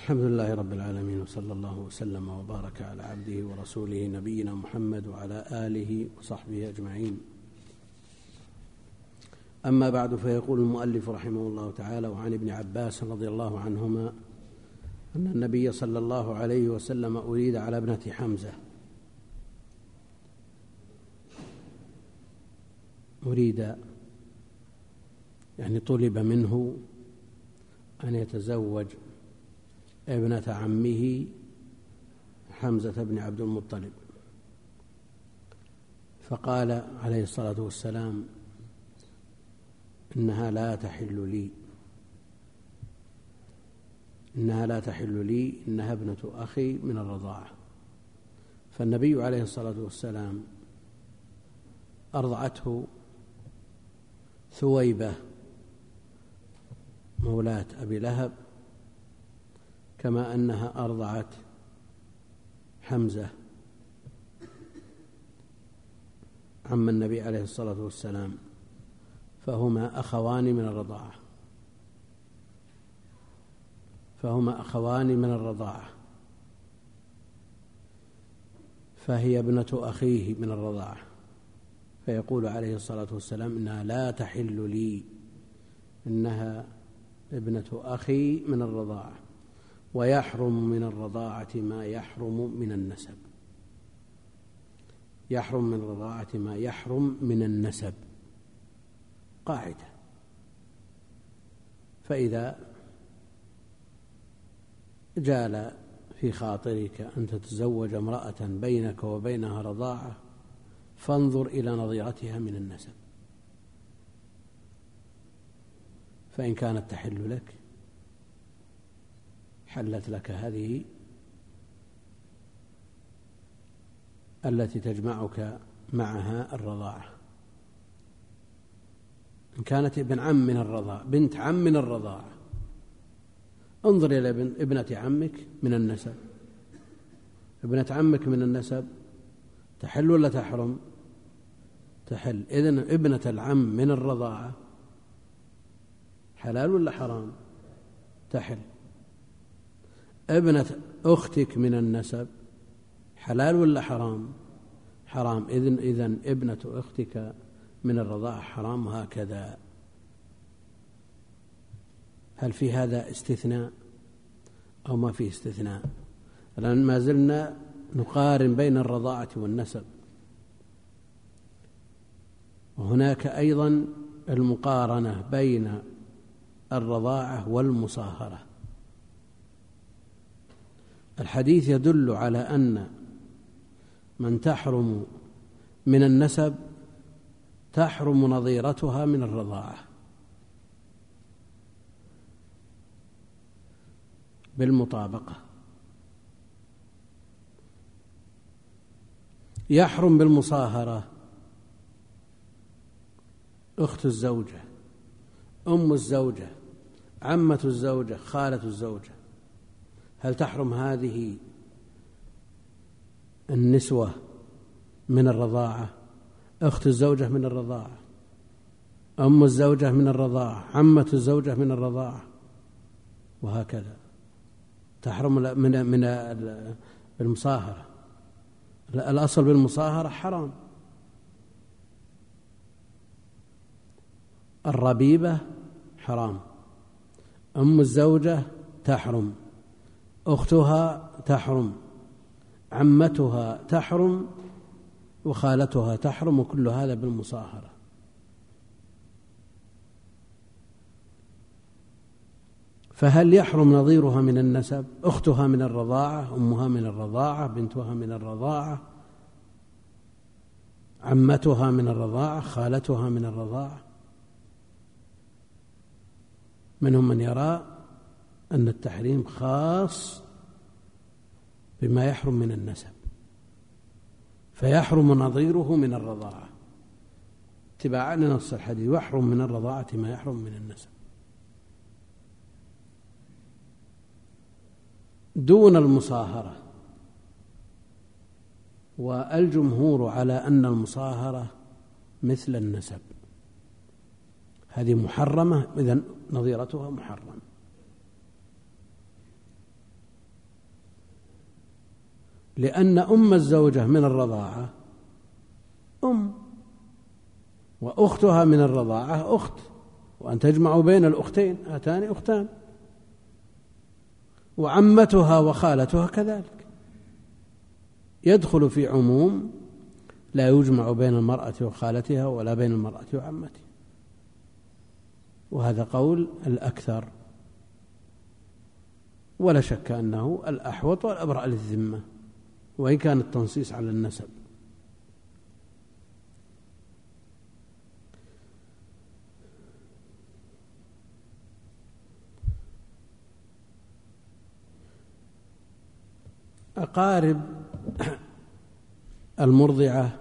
الحمد لله رب العالمين، وصلى الله وسلم وبارك على عبده ورسوله نبينا محمد وعلى آله وصحبه أجمعين. أما بعد، فيقول المؤلف رحمه الله تعالى: وعن ابن عباس رضي الله عنهما أن النبي صلى الله عليه وسلم أريد على ابنة حمزة، أريد يعني طلب منه أن يتزوج ابنة عمه حمزة بن عبد المطلب، فقال عليه الصلاة والسلام: إنها لا تحل لي، إنها لا تحل لي، إنها ابنة أخي من الرضاعة. فالنبي عليه الصلاة والسلام أرضعته ثويبة مولاة أبي لهب، كما أنها أرضعت حمزة عم النبي عليه الصلاة والسلام، فهما أخوان من الرضاعة، فهما أخوان من الرضاعة، فهي ابنة أخيه من الرضاعة. فيقول عليه الصلاة والسلام: إنها لا تحل لي، إنها ابنة أخي من الرضاعة، ويحرم من الرضاعة ما يحرم من النسب، يحرم من الرضاعة ما يحرم من النسب، قاعدة. فإذا جال في خاطرك أن تتزوج امرأة بينك وبينها رضاعة، فانظر إلى نظيرتها من النسب، فإن كانت تحل لك حلت لك هذه التي تجمعك معها الرضاعة. إن كانت ابن عم من الرضاعة، بنت عم من الرضاعة، انظر إلى ابنة عمك من النسب. ابنة عمك من النسب تحل ولا تحرم؟ تحل. إذن ابنة العم من الرضاعة حلال ولا حرام؟ تحل. ابنة أختك من النسب حلال ولا حرام؟ حرام. إذن ابنة أختك من الرضاعة حرام، هكذا. هل في هذا استثناء أو ما في استثناء؟ الآن ما زلنا نقارن بين الرضاعة والنسب، وهناك أيضا المقارنة بين الرضاعة والمصاهرة. الحديث يدل على أن من تحرم من النسب تحرم نظيرتها من الرضاعة بالمطابقة. يحرم بالمصاهرة أخت الزوجة، أم الزوجة، عمة الزوجة، خالة الزوجة. هل تحرم هذه النسوة من الرضاعة؟ أخت الزوجة من الرضاعة، أم الزوجة من الرضاعة، عمة الزوجة من الرضاعة، وهكذا. تحرم من المصاهرة. الأصل بالمصاهرة حرام. الربيبة حرام، أم الزوجة تحرم، أختها تحرم، عمتها تحرم، وخالتها تحرم، وكل هذا بالمصاهرة. فهل يحرم نظيرها من النسب؟ أختها من الرضاعة، أمها من الرضاعة، بنتها من الرضاعة، عمتها من الرضاعة، خالتها من الرضاعة. منهم من يرى أن التحريم خاص بما يحرم من النسب، فيحرم نظيره من الرضاعة اتباعا لنص الحديث: يحرم من الرضاعة ما يحرم من النسب، دون المصاهرة. والجمهور على أن المصاهرة مثل النسب، هذه محرمة، إذن نظيرتها محرم. لأن أم الزوجة من الرضاعة أم، وأختها من الرضاعة أخت، وأن تجمع بين الأختين هاتان أختان، وعمتها وخالتها كذلك، يدخل في عموم لا يجمع بين المرأة وخالتها ولا بين المرأة وعمتها، وهذا قول الأكثر، ولا شك أنه الأحوط والأبرأ للذمة، وإن كان التنصيص على النسب. أقارب المرضعة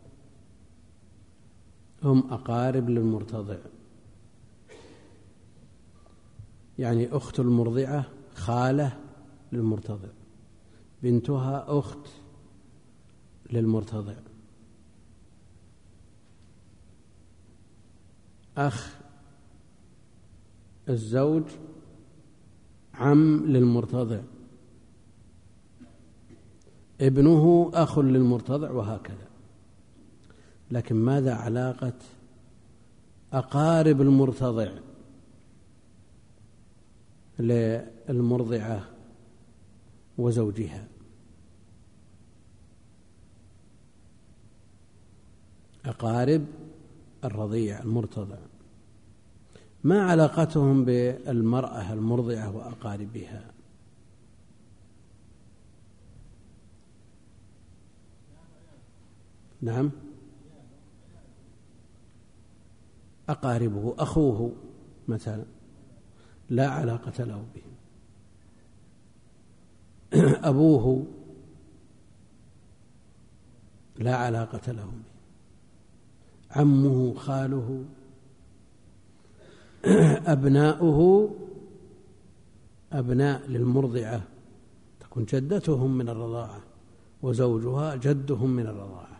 هم أقارب للمرتضع، يعني أخت المرضعة خالة للمرتضع، بنتها أخت للمرتضع، أخ الزوج عم للمرتضع، ابنه أخ للمرتضع، وهكذا. لكن ماذا علاقة أقارب المرتضع للمرضعة وزوجها؟ أقارب الرضيع المرتضع ما علاقتهم بالمرأة المرضعة وأقاربها؟ نعم، أقاربه أخوه مثلا لا علاقة له بهم، أبوه لا علاقة له به، عمه خاله، أبناؤه أبناء للمرضعة تكون جدتهم من الرضاعة، وزوجها جدهم من الرضاعة.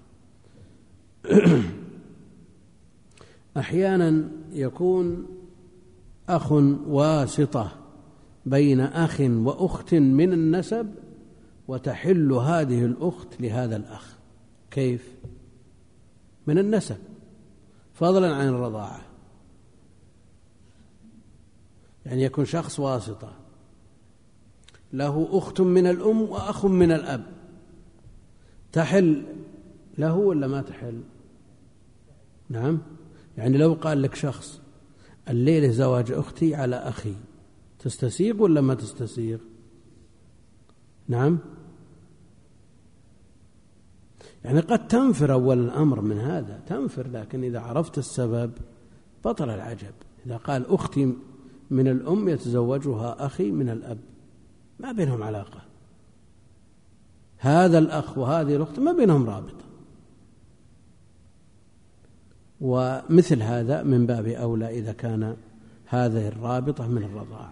أحيانا يكون أخ واسطة بين أخ وأخت من النسب، وتحل هذه الأخت لهذا الأخ. كيف؟ من النسب فضلا عن الرضاعة، يعني يكون شخص واسطة له أخت من الأم وأخ من الأب، تحل له ولا ما تحل؟ نعم، يعني لو قال لك شخص الليلة زواج أختي على أخي، تستسيغ ولا ما تستسيغ؟ نعم، يعني قد تنفر أول الأمر من هذا، تنفر، لكن إذا عرفت السبب بطل العجب. إذا قال أختي من الأم يتزوجها أخي من الأب، ما بينهم علاقة، هذا الأخ وهذه الأخت ما بينهم رابطة، ومثل هذا من باب أولى إذا كان هذه الرابطة من الرضاعة.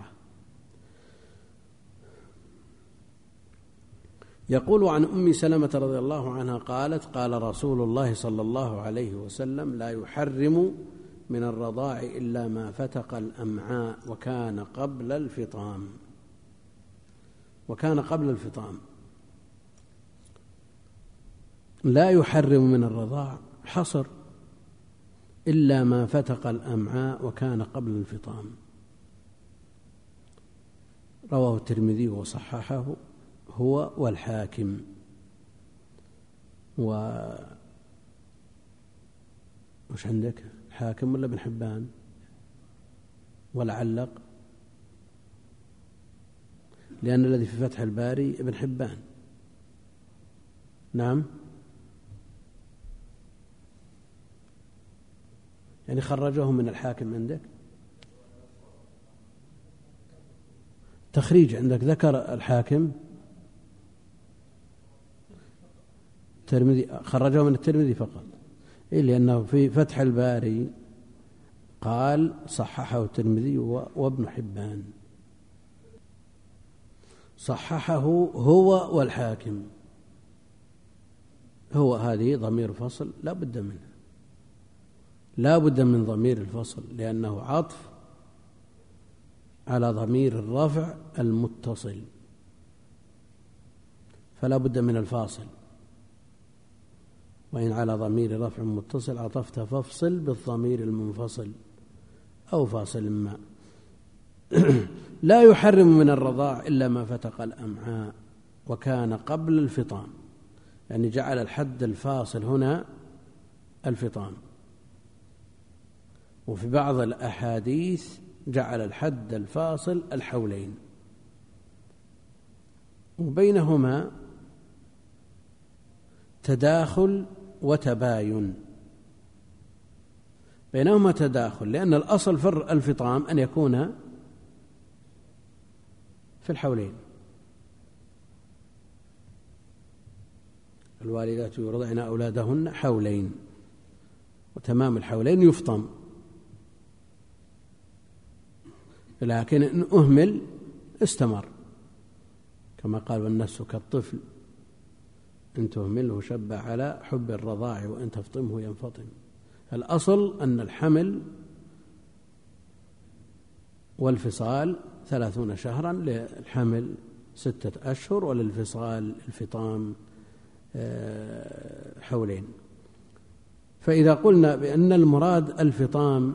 يقول عن أم سلمة رضي الله عنها قالت: قال رسول الله صلى الله عليه وسلم: لا يحرم من الرضاع إلا ما فتق الأمعاء وكان قبل الفطام. وكان قبل الفطام، لا يحرم من الرضاع حصر إلا ما فتق الأمعاء وكان قبل الفطام. رواه الترمذي وصححه هو والحاكم. وش عندك؟ حاكم ولا ابن حبان؟ والعلق، لأن الذي في فتح الباري ابن حبان. نعم، يعني خرجه من الحاكم عندك. تخريج عندك ذكر الحاكم، الترمذي خرجه من الترمذي فقط، لأنه في فتح الباري قال صححه الترمذي وابن حبان، صححه هو والحاكم. هو هذه ضمير فصل لا بد منه، لا بد من ضمير الفصل، لأنه عطف على ضمير الرفع المتصل. فلا بد من الفاصل. وإن على ضمير رفع متصل عطفت فافصل بالضمير المنفصل أو فاصل ما. لا يحرم من الرضاع إلا ما فتق الأمعاء وكان قبل الفطام، يعني جعل الحد الفاصل هنا الفطام. وفي بعض الأحاديث جعل الحد الفاصل الحولين، وبينهما تداخل وتباين، بينهما تداخل، لأن الأصل في الفطام أن يكون في الحولين. الوالدات يرضعن أولادهن حولين، وتمام الحولين يفطم، لكن إن أهمل استمر، كما قال والنفس كالطفل إن تهمله شب على حب الرضاع وإن تفطمه ينفطم. الأصل أن الحمل والفصال 30 شهرا، للحمل 6 أشهر، وللفصال الفطام حولين. فإذا قلنا بأن المراد الفطام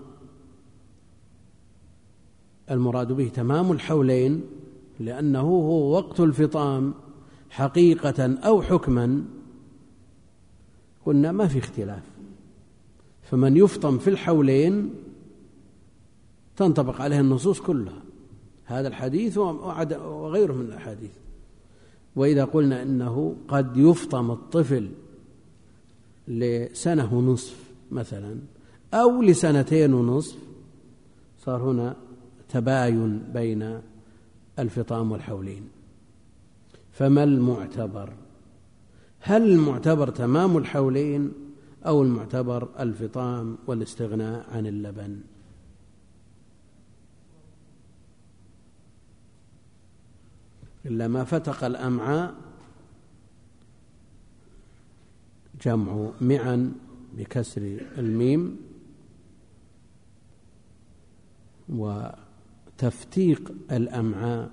المراد به تمام الحولين، لأنه هو وقت الفطام حقيقة أو حكما، قلنا ما في اختلاف، فمن يفطم في الحولين تنطبق عليه النصوص كلها، هذا الحديث وغيره من الأحاديث. وإذا قلنا إنه قد يفطم الطفل لسنة ونصف مثلا أو ل2.5 سنين، صار هنا تباين بين الفطام والحولين. فما المعتبر؟ هل المعتبر تمام الحولين أو المعتبر الفطام والاستغناء عن اللبن؟ إلا ما فتق الأمعاء جمع معا بكسر الميم، وتفتيق الأمعاء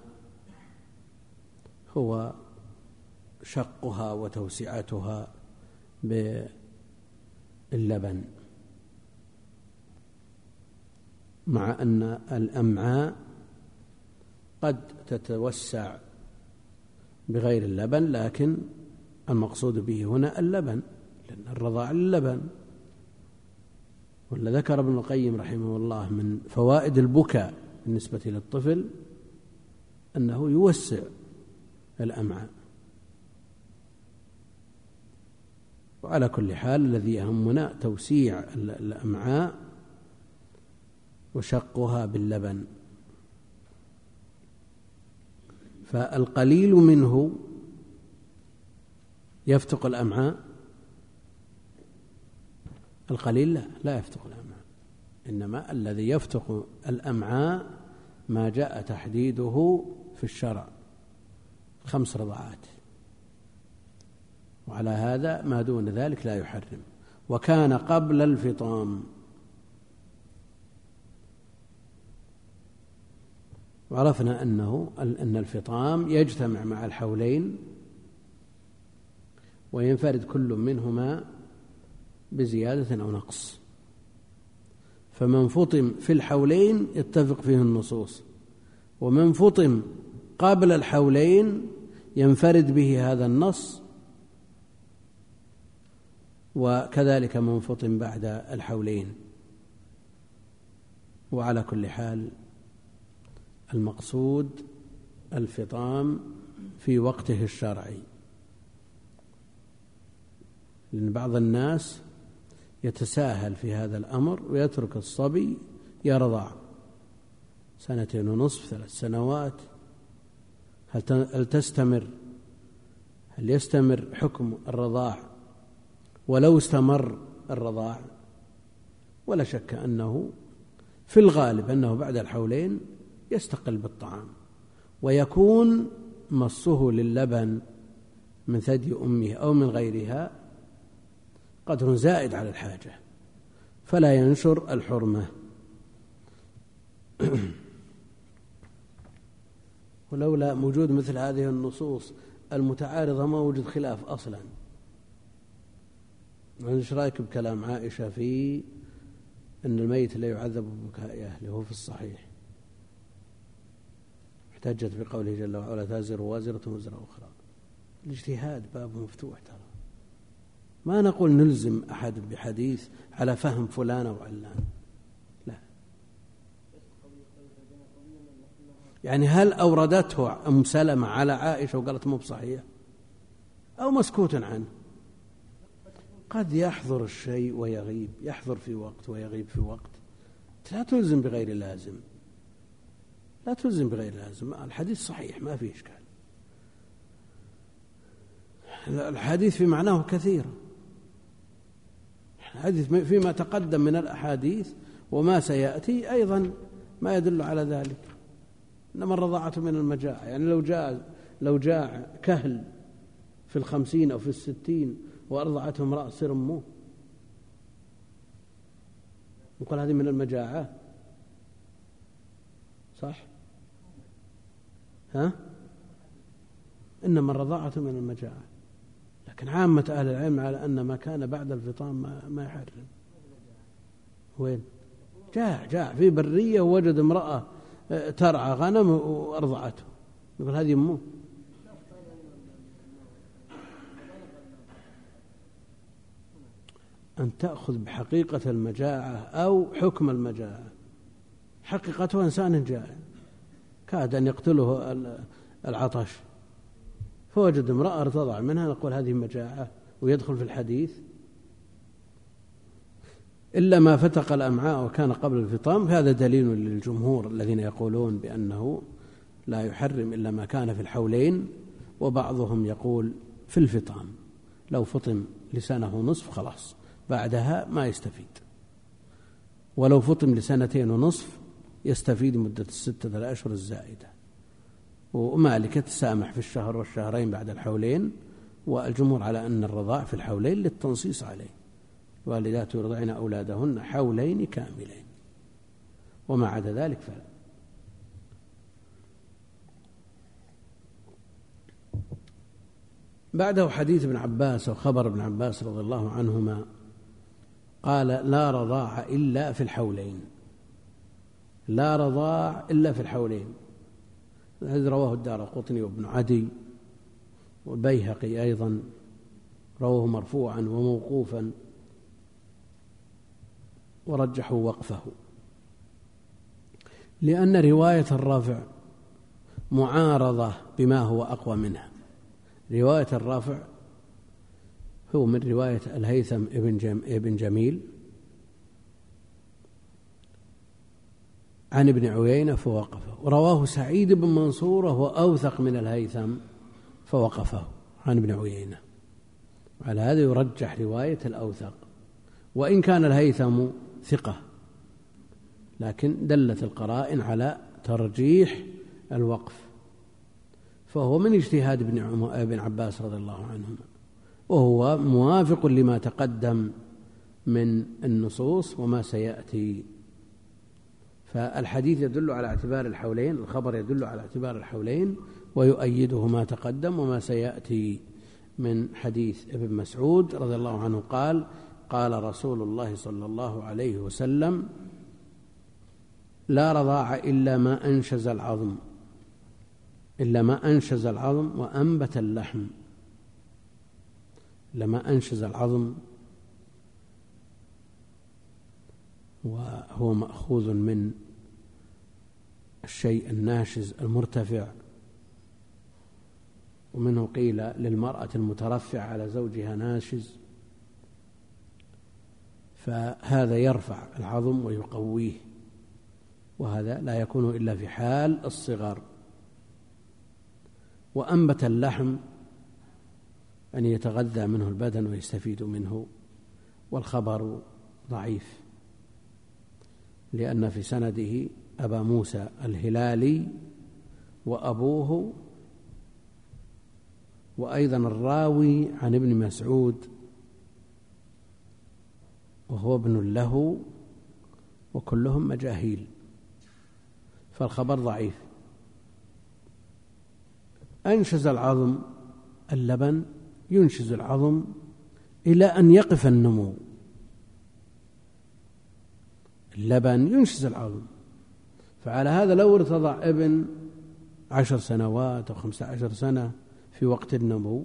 هو شقها وتوسعتها باللبن، مع أن الأمعاء قد تتوسع بغير اللبن، لكن المقصود به هنا اللبن، لأن الرضاع للبن. ولا ذكر ابن القيم رحمه الله من فوائد البكاء بالنسبة للطفل أنه يوسع الأمعاء. وعلى كل حال الذي يهمنا توسيع الأمعاء وشقها باللبن. فالقليل منه يفتق الأمعاء، القليل لا يفتق الأمعاء، إنما الذي يفتق الأمعاء ما جاء تحديده في الشرع 5 رضعات، وعلى هذا ما دون ذلك لا يحرم. وكان قبل الفطام. وعرفنا أن الفطام يجتمع مع الحولين وينفرد كل منهما بزيادة أو نقص. فمن فطم في الحولين يتفق فيه النصوص، ومن فطم قبل الحولين ينفرد به هذا النص، وكذلك من فطم بعد الحولين. وعلى كل حال المقصود الفطام في وقته الشرعي، لأن بعض الناس يتساهل في هذا الأمر ويترك الصبي يرضع 2.5 سنين 3 سنوات. هل تستمر؟ هل يستمر حكم الرضاع ولو استمر الرضاع؟ ولا شك أنه في الغالب أنه بعد الحولين يستقل بالطعام، ويكون مصه للبن من ثدي أمه أو من غيرها قدر زائد على الحاجة، فلا ينشر الحرمة. ولولا وجود مثل هذه النصوص المتعارضة ما وجد خلاف أصلا. ايش رايك بكلام عائشة في أن الميت لا يعذب ببكاء أهله؟ هو في الصحيح، احتجت بقوله جل وعلا تزر وازرة وزر أخرى. الاجتهاد باب مفتوح، ترى ما نقول نلزم أحد بحديث على فهم فلان أو علان، لا. يعني هل أوردته أم سلمة على عائشة وقالت مو بصحيح أو مسكوت عنه؟ قد يحضر الشيء ويغيب، يحضر في وقت ويغيب في وقت، لا تلزم بغير لازم، لا تلزم بغير لازم. الحديث صحيح ما فيه إشكال، الحديث في معناه كثير، الحديث فيما تقدم من الأحاديث وما سيأتي أيضا ما يدل على ذلك. إنما الرضاعة من المجاعة، يعني لو جاء كهل في 50 أو في 60 وأرضعته امرأة صير أمه، نقول هذه من المجاعة، صح؟ ها؟ إنما الرضاعة من المجاعة، لكن عامة أهل العلم على أن ما كان بعد الفطام ما يحرم. وين؟ جاء في برية ووجد امرأة ترعى غنم وأرضعته، نقول هذه أمه. أن تأخذ بحقيقة المجاعة أو حكم المجاعة. حقيقته إنسان جائع كاد أن يقتله العطش فوجد امرأة ارتضع منها، نقول هذه مجاعة ويدخل في الحديث. إلا ما فتق الأمعاء وكان قبل الفطام، هذا دليل للجمهور الذين يقولون بأنه لا يحرم إلا ما كان في الحولين، وبعضهم يقول في الفطام لو فطم لسنة ونصف خلاص بعدها ما يستفيد، ولو فطم لسنتين ونصف يستفيد مدة 6 أشهر الزائدة. ومالكة تسامح في الشهر والشهرين بعد الحولين، والجمهور على أن الرضاع في الحولين للتنصيص عليه، والدات يرضعن أولادهن حولين كاملين، وما عدا ذلك فلا. بعده حديث ابن عباس وخبر ابن عباس رضي الله عنهما قال لا رضاع إلا في الحولين، لا رضاع إلا في الحولين. هذا رواه الدارقطني وابن عدي والبيهقي أيضا، رواه مرفوعا وموقوفا ورجحوا وقفه، لأن رواية الرافع معارضة بما هو أقوى منها. رواية الرافع هو من رواية الهيثم ابن جميل عن ابن عيينة فوقفه، ورواه سعيد بن منصور وهو أوثق من الهيثم فوقفه عن ابن عيينة. على هذا يرجح رواية الأوثق، وإن كان الهيثم ثقة، لكن دلت القرائن على ترجيح الوقف، فهو من اجتهاد ابن عباس رضي الله عنهما، وهو موافق لما تقدم من النصوص وما سيأتي. فالحديث يدل على اعتبار الحولين، الخبر يدل على اعتبار الحولين، ويؤيده ما تقدم وما سيأتي من حديث ابن مسعود رضي الله عنه قال قال رسول الله صلى الله عليه وسلم لا رضاع إلا ما أنشز العظم، إلا ما أنشز العظم وأنبت اللحم. لما أنشز العظم وهو مأخوذ من الشيء الناشز المرتفع، ومنه قيل للمرأة المترفع على زوجها ناشز، فهذا يرفع العظم ويقويه، وهذا لا يكون إلا في حال الصغر. وأنبت اللحم أن يتغذى منه البدن ويستفيد منه، والخبر ضعيف لأن في سنده أبا موسى الهلالي وأبوه، وأيضا الراوي عن ابن مسعود وهو ابن له، وكلهم مجاهيل، فالخبر ضعيف. أنشز العظم اللبن ينشز العظم إلى أن يقف النمو. اللبن ينشز العظم، فعلى هذا لو ارتضع ابن 10 سنوات أو 15 سنة في وقت النمو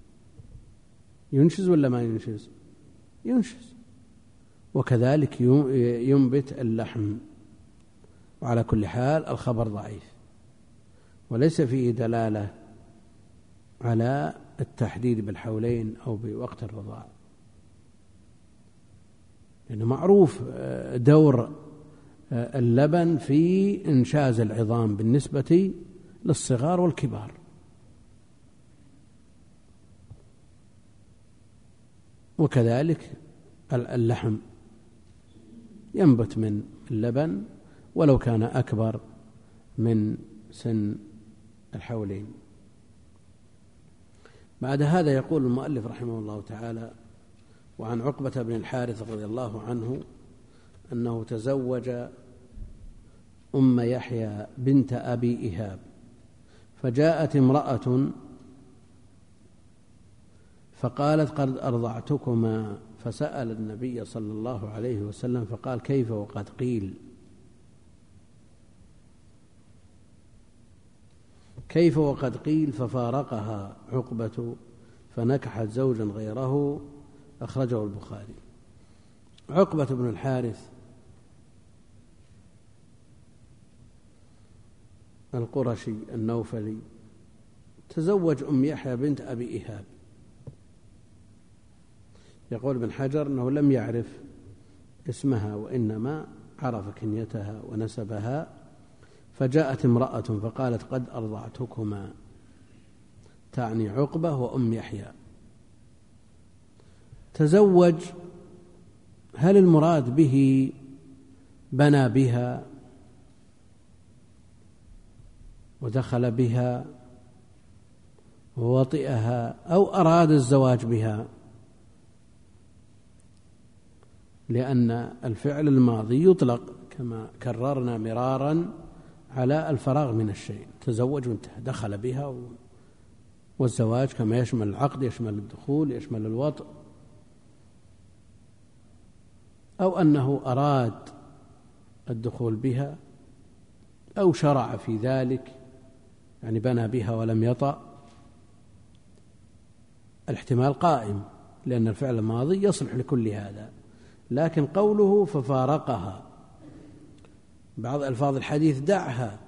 ينشز ولا ما ينشز؟ ينشز. وكذلك ينبت اللحم. وعلى كل حال الخبر ضعيف وليس فيه دلالة على التحديد بالحولين أو بوقت الرضاع، لأنه معروف دور اللبن في إنشاز العظام بالنسبة للصغار والكبار. وكذلك اللحم ينبت من اللبن ولو كان أكبر من سن الحولين. بعد هذا يقول المؤلف رحمه الله تعالى: وعن عقبة بن الحارث رضي الله عنه أنه تزوج أم يحيى بنت أبي إيهاب، فجاءت امرأة فقالت: قد أرضعتكما، فسأل النبي صلى الله عليه وسلم فقال: كيف وقد قيل؟ كيف وقد قيل؟ ففارقها عقبة فنكحت زوجا غيره. أخرجه البخاري. عقبة بن الحارث القرشي النوفلي تزوج أم يحيى بنت أبي إيهاب. يقول ابن حجر أنه لم يعرف اسمها وإنما عرف كنيتها ونسبها. فجاءت امرأة فقالت: قد أرضعتكما، تعني عقبة وأم يحيى. تزوج، هل المراد به بنى بها ودخل بها ووطئها أو أراد الزواج بها؟ لأن الفعل الماضي يطلق كما كررنا مرارا على الفراغ من الشيء. تزوج وانتهى، دخل بها. والزواج كما يشمل العقد يشمل الدخول يشمل الوطء. أو أنه أراد الدخول بها أو شرع في ذلك، يعني بنى بها ولم يطأ. الاحتمال قائم لأن الفعل الماضي يصلح لكل هذا. لكن قوله ففارقها، بعض ألفاظ الحديث دعها،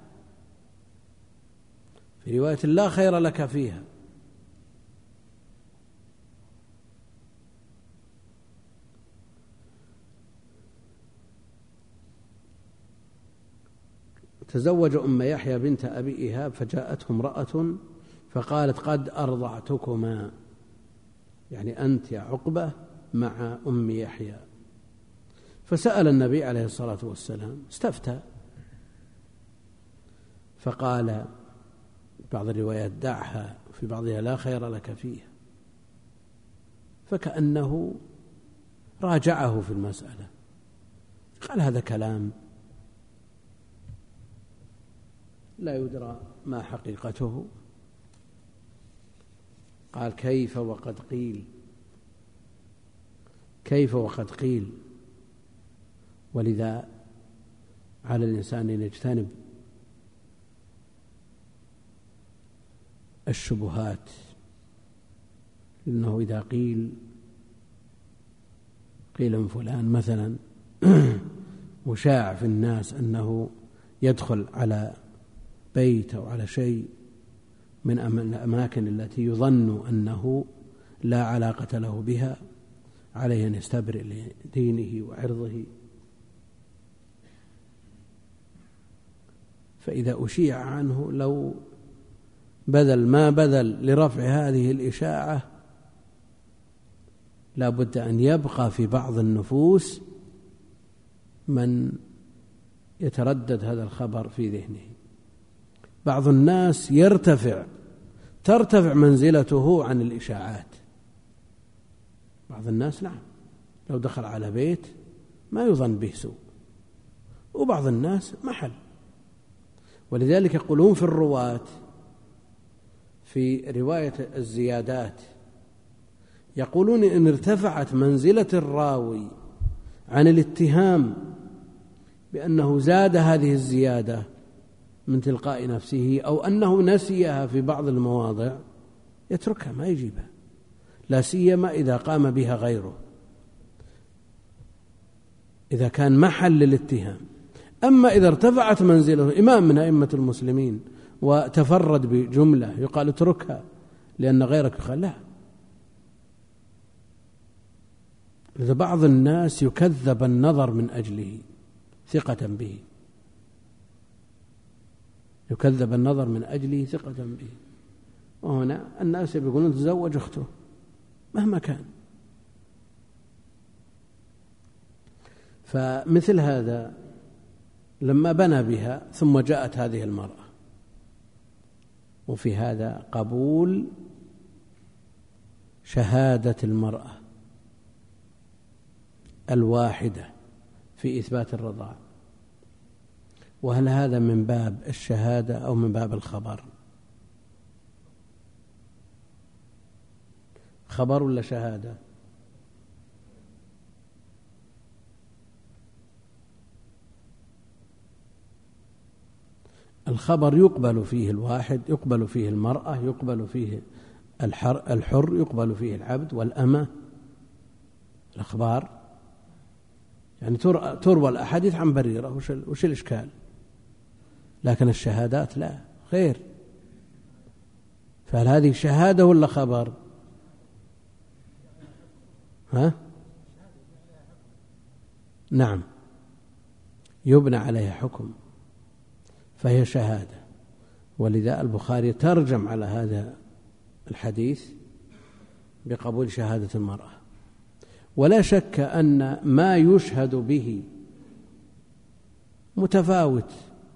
في رواية لا خير لك فيها. تزوج أم يحيى بنت أبي إيهاب فجاءته امرأة فقالت: قد أرضعتكما، يعني أنت يا عقبة مع أم يحيى. فسأل النبي عليه الصلاة والسلام، استفتى، فقال بعض الروايات دعها، في بعضها لا خير لك فيها، فكأنه راجعه في المسألة. قال هذا كلام لا يدرى ما حقيقته. قال: كيف وقد قيل، كيف وقد قيل. ولذا على الإنسان أن يجتنب الشبهات، لأنه إذا قيل من فلان مثلا وشاع في الناس أنه يدخل على بيت أو على شيء من الأماكن التي يظن أنه لا علاقة له بها، عليه أن يستبرئ لدينه وعرضه. فإذا أشيع عنه لو بذل ما بذل لرفع هذه الإشاعة، لا بد أن يبقى في بعض النفوس من يتردد هذا الخبر في ذهنه. بعض الناس ترتفع منزلته عن الإشاعات. بعض الناس نعم لو دخل على بيت ما يظن به سوء، وبعض الناس محل. ولذلك يقولون في الرواة في رواية الزيادات يقولون إن ارتفعت منزلة الراوي عن الاتهام بأنه زاد هذه الزيادة من تلقاء نفسه أو أنه نسيها في بعض المواضع يتركها ما يجيبها، لا سيما إذا قام بها غيره، إذا كان محل للاتهام. أما إذا ارتفعت منزله إمام من أئمة المسلمين وتفرد بجملة يقال اتركها لأن غيرك يقال لا. إذا بعض الناس يكذب النظر من أجله ثقة به، يكذب النظر من أجله ثقة به، وهنا الناس يقولون تزوج أخته مهما كان. فمثل هذا لما بنى بها ثم جاءت هذه المرأة، وفي هذا قبول شهادة المرأة الواحدة في إثبات الرضاعة. وهل هذا من باب الشهادة أو من باب الخبر؟ خبر ولا شهادة؟ الخبر يقبل فيه الواحد، يقبل فيه المرأة، يقبل فيه الحر، يقبل فيه العبد والأمة. الأخبار يعني تروى الأحاديث عن بريرة، وش الإشكال؟ لكن الشهادات لا، غير. فهل هذه شهادة ولا خبر؟ نعم، يبنى عليها حكم، فهي شهادة. ولذا البخاري ترجم على هذا الحديث بقبول شهادة المرأة. ولا شك أن ما يشهد به متفاوت،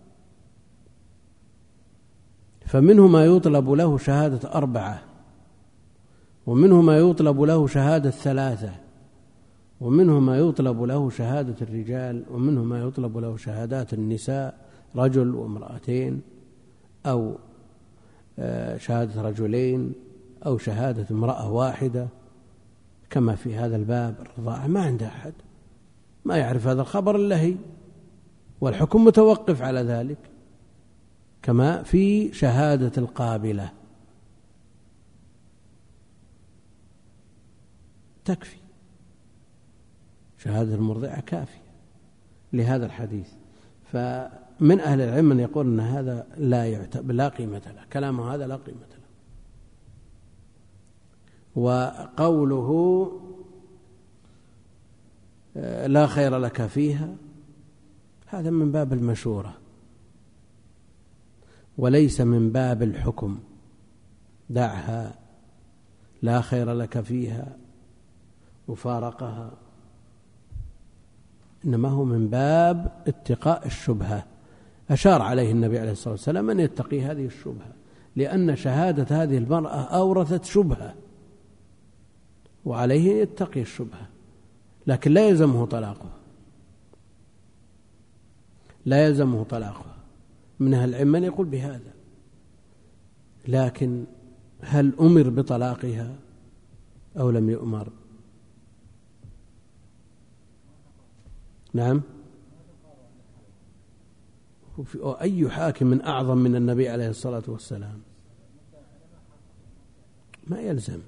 فمنه ما يطلب له شهادة 4، ومنه ما يطلب له شهادة 3، ومنه ما يطلب له شهادة الرجال، ومنه ما يطلب له شهادات النساء، رجل وامرأتين، أو شهادة رجلين، أو شهادة امرأة واحدة، كما في هذا الباب الرضاعة ما عند أحد ما يعرف هذا الخبر إلا هي، والحكم متوقف على ذلك، كما في شهادة القابلة تكفي، شهادة المرضعة كافية لهذا الحديث. فمن أهل العلم من يقول أن هذا لا قيمة له، كلامه هذا لا قيمة له. وقوله لا خير لك فيها هذا من باب المشورة وليس من باب الحكم. دعها، لا خير لك فيها، وفارقها، إنما هو من باب اتقاء الشبهة. أشار عليه النبي عليه الصلاة والسلام أن يتقي هذه الشبهة، لأن شهادة هذه المرأة أورثت شبهة، وعليه يتقي الشبهة، لكن لا يلزمه طلاقها، لا يلزمه طلاقها. من أهل العلم من يقول بهذا، لكن هل أمر بطلاقها أو لم يؤمر؟ نعم. أي حاكم أعظم من النبي عليه الصلاة والسلام؟ ما يلزم.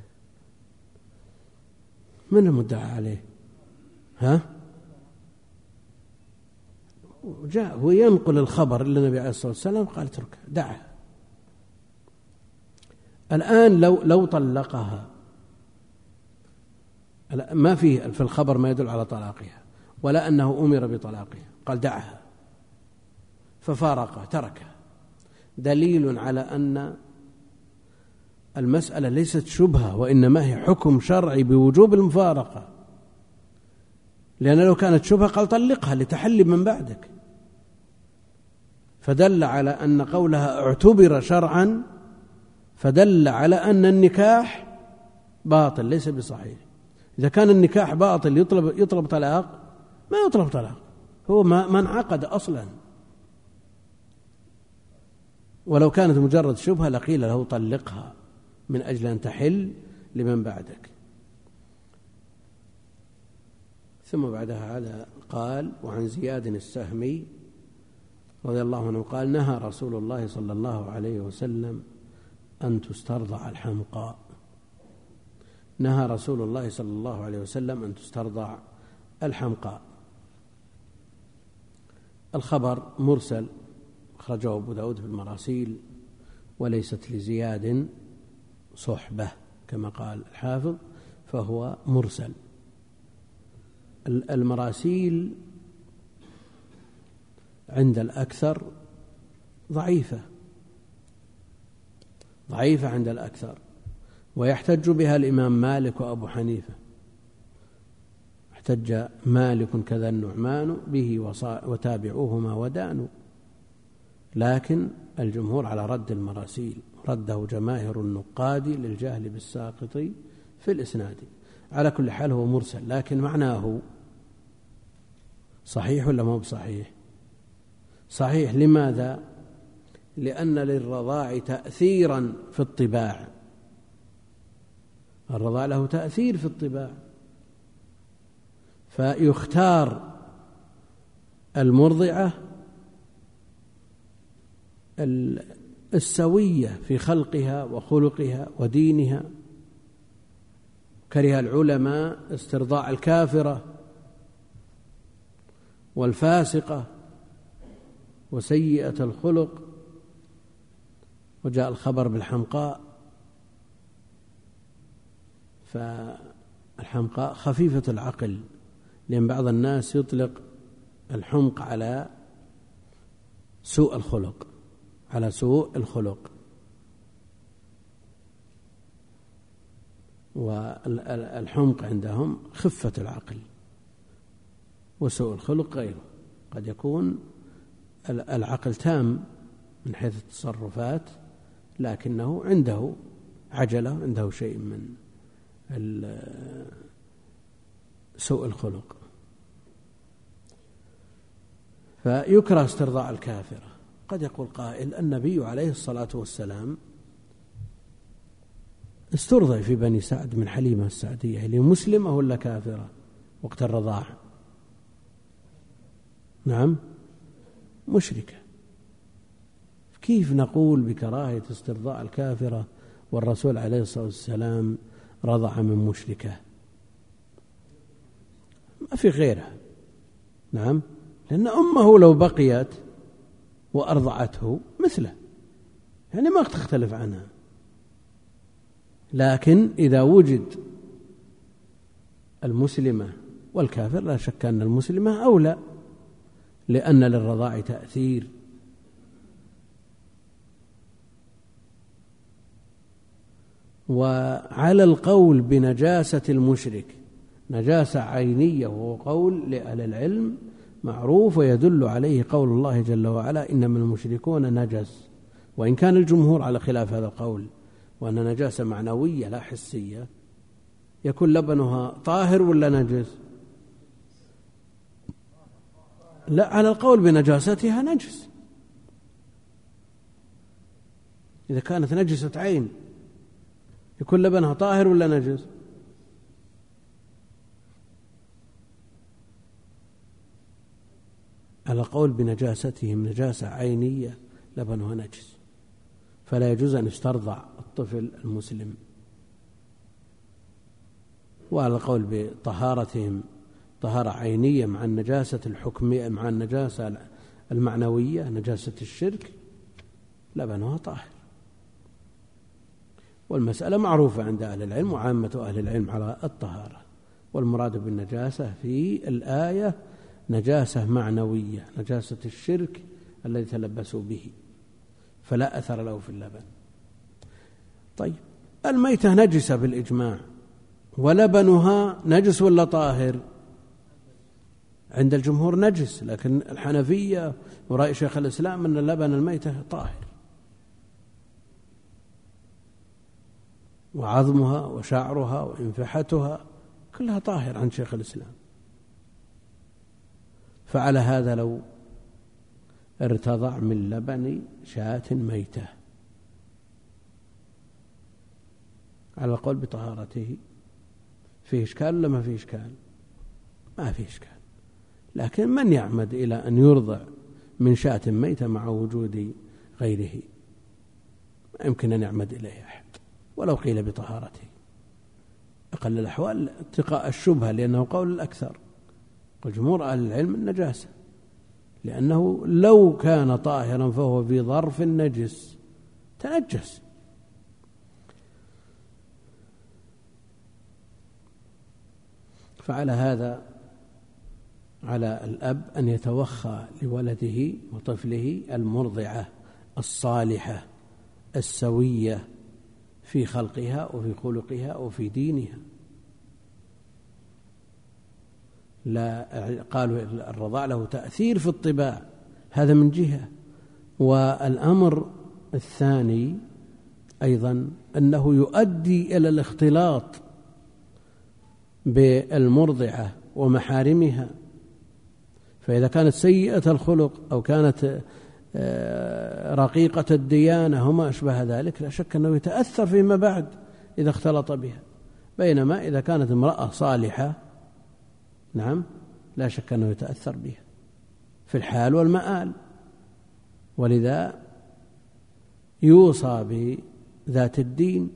من المدعى عليه؟ جاء هو ينقل الخبر إلى النبي عليه الصلاة والسلام قال اتركها، دعها. الآن لو طلقها، ما فيه في الخبر ما يدل على طلاقها ولا أنه أمر بطلاقها، قال دعها ففارقها تركها، دليل على أن المسألة ليست شبهة، وإنما هي حكم شرعي بوجوب المفارقة. لأن لو كانت شبهة قال طلقها لتحلي من بعدك، فدل على أن قولها اعتبر شرعا، فدل على أن النكاح باطل ليس بصحيح. إذا كان النكاح باطل يطلب طلاق؟ ما يطلب طلاق، هو ما انعقد أصلا. ولو كانت مجرد شبهة لقيل له طلقها من أجل أن تحل لمن بعدك. ثم بعدها هذا قال: وعن زياد السهمي رضي الله عنه قال: نهى رسول الله صلى الله عليه وسلم أن تسترضع الحمقاء. نهى رسول الله صلى الله عليه وسلم أن تسترضع الحمقاء. الخبر مرسل، أخرجه أبو داود في المراسيل، وليست لزياد صحبة كما قال الحافظ، فهو مرسل. المراسيل عند الأكثر ضعيفة عند الأكثر، ويحتج بها الإمام مالك وأبو حنيفة. احتج مالك كذا النعمان به وتابعوهما ودانوا، لكن الجمهور على رد المراسيل، رده جماهير النقاد للجهل بالساقط في الإسناد. على كل حال هو مرسل، لكن معناه صحيح ولا مو بصحيح؟ صحيح. لماذا؟ لأن للرضاع تأثيرا في الطباع، الرضاع له تأثير في الطباع، فيختار المرضعة السوية في خلقها وخلقها ودينها. كره العلماء استرضاع الكافرة والفاسقة وسيئة الخلق، وجاء الخبر بالحمقاء. فالحمقاء خفيفة العقل، لأن بعض الناس يطلق الحمق على سوء الخلق، والحمق عندهم خفة العقل، وسوء الخلق غيره. قد يكون العقل تام من حيث التصرفات، لكنه عنده عجلة، عنده شيء من سوء الخلق. فيكره استرضاع الكافرة. قد يقول قائل: النبي عليه الصلاة والسلام استرضع في بني سعد من حليمة السعدية، هي مسلمة ولا كافرة وقت الرضاع؟ نعم، مشركة. كيف نقول بكراهية استرضاع الكافرة والرسول عليه الصلاة والسلام رضع من مشركة؟ ما في غيرها. نعم، لأن أمه لو بقيت وأرضعته مثله، يعني ما تختلف عنها. لكن إذا وجد المسلمة والكافر لا شك أن المسلمة أولى، لأن للرضاع تأثير. وعلى القول بنجاسة المشرك نجاسة عينية، وهو قول لأهل العلم معروف، ويدل عليه قول الله جل وعلا: إنما المشركون نجس. وإن كان الجمهور على خلاف هذا القول، وأن نجاسة معنوية لا حسية، يكون لبنها طاهر ولا نجس؟ لا، على القول بنجاستها نجس. إذا كانت نجسة عين يكون لبنها طاهر ولا نجس؟ على قول بنجاستهم نجاسة عينية لبنها نجس، فلا يجوز أن يسترضع الطفل المسلم. وعلى قول بطهارتهم طهارة عينية مع النجاسة الحكمية، مع النجاسة المعنوية نجاسة الشرك، لبنها طاهر. والمسألة معروفة عند أهل العلم، وعامة أهل العلم على الطهارة. والمراد بالنجاسة في الآية نجاسة معنوية، نجاسة الشرك الذي تلبسوا به، فلا أثر له في اللبن. طيب، الميتة نجسة بالإجماع، ولبنها نجس ولا طاهر؟ عند الجمهور نجس، لكن الحنفية ورأي شيخ الإسلام أن لبن الميتة طاهر، وعظمها وشعرها وإنفحتها كلها طاهر عند شيخ الإسلام. فعلى هذا لو ارتضع من لبن شاة ميتة، على القول بطهارته. فيه إشكال ولا ما فيه إشكال؟ ما فيه إشكال. لكن من يعمد إلى أن يرضع من شاة ميتة مع وجود غيره؟ ما يمكن أن يعمد إليه أحد ولو قيل بطهارته. أقل الأحوال اتقاء الشبهة، لأنه قول الأكثر والجمهور أهل العلم النجاسة، لأنه لو كان طاهرا فهو في ظرف النجس تنجس. فعلى هذا على الأب أن يتوخى لولده وطفله المرضعة الصالحة السوية في خلقها وفي خلقها وفي دينها. لا قالوا الرضاع له تأثير في الطباع، هذا من جهة. والأمر الثاني أيضا أنه يؤدي إلى الاختلاط بالمرضعة ومحارمها، فإذا كانت سيئة الخلق أو كانت رقيقة الديانة وما أشبه ذلك، لا شك أنه يتأثر فيما بعد إذا اختلط بها. بينما إذا كانت امرأة صالحة نعم لا شك أنه يتأثر بها في الحال والمآل. ولذا يوصى بذات الدين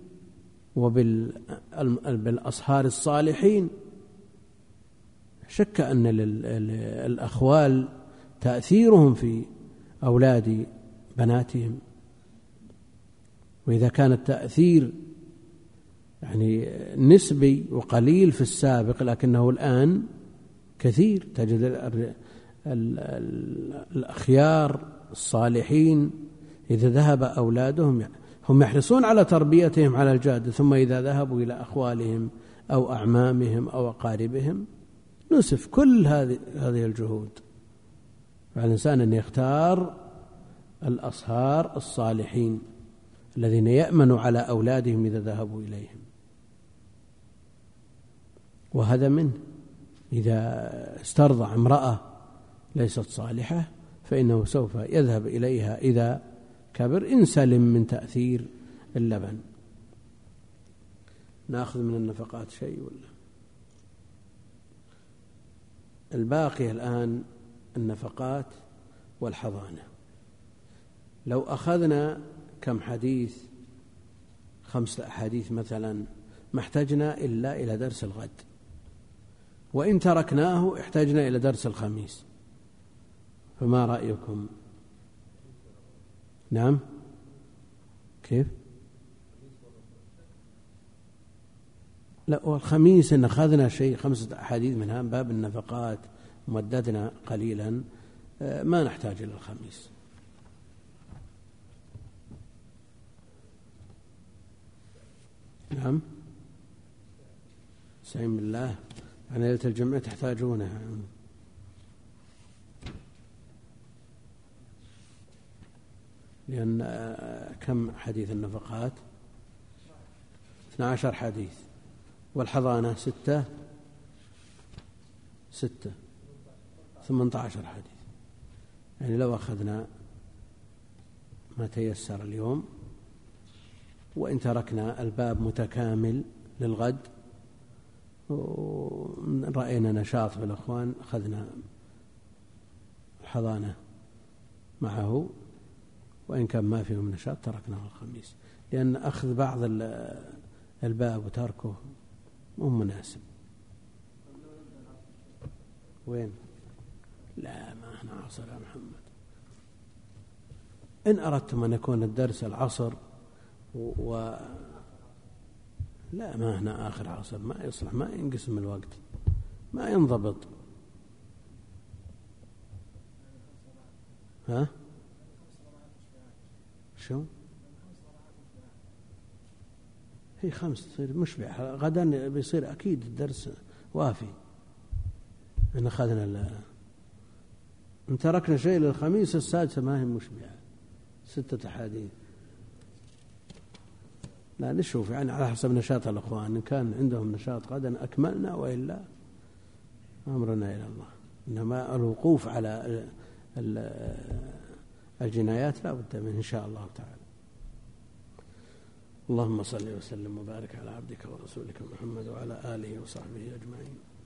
وبالأصهار الصالحين. شك أن الأخوال تأثيرهم في أولاد بناتهم، وإذا كان التأثير يعني نسبي وقليل في السابق لكنه الآن كثير، تجد الأخيار الصالحين إذا ذهب أولادهم هم يحرصون على تربيتهم على الجادة، ثم إذا ذهبوا إلى أخوالهم أو أعمامهم أو أقاربهم نسف كل هذه الجهود. فالإنسان أن يختار الأصهار الصالحين الذين يأمنوا على أولادهم إذا ذهبوا إليهم. وهذا منه إذا استرضع امرأة ليست صالحة فإنه سوف يذهب إليها إذا كبر إن سلم من تأثير اللبن. نأخذ من النفقات شيء ولا الباقي الآن؟ النفقات والحضانة. لو أخذنا كم حديث، 5 أحاديث مثلا، ما احتجنا إلا إلى درس الغد، وإن تركناه احتجنا إلى درس الخميس. فما رأيكم؟ نعم كيف؟ لا، والخميس إن أخذنا شيء 5 أحاديث منها باب النفقات مددنا قليلا، ما نحتاج إلى الخميس. نعم سعيم بالله، عن ليلة الجمعة تحتاجونها. لأن كم حديث النفقات؟ 12 حديث، والحضانة 6 18 حديث. يعني لو أخذنا ما تيسر اليوم وإن تركنا الباب متكامل للغد ورأينا نشاط في الأخوان أخذنا الحضانة معه، وإن كان ما فيهم نشاط تركناه الخميس، لأن أخذ بعض الباب وتركه مو مناسب. وين؟ لا، ما احنا عصر يا محمد. إن أردتم أن يكون الدرس العصر لا، ما احنا آخر عصر، ما يصلح، ما ينقسم الوقت، ما ينضبط. ها؟ شو؟ هي 5 تصير مشبعة، غدا بيصير أكيد الدرس وافي. إن أخذنا إن تركنا شيء للخميس السادسة ما هي مشبعة، 6 أحاديث. لا نشوف يعني على حسب نشاط الأخوان، إن كان عندهم نشاط غدا أكملنا، وإلا أمرنا إلى الله. إنما الوقوف على الجنايات لا بد منه إن شاء الله تعالى. اللهم صل وسلم وبارك على عبدك ورسولك محمد وعلى آله وصحبه أجمعين.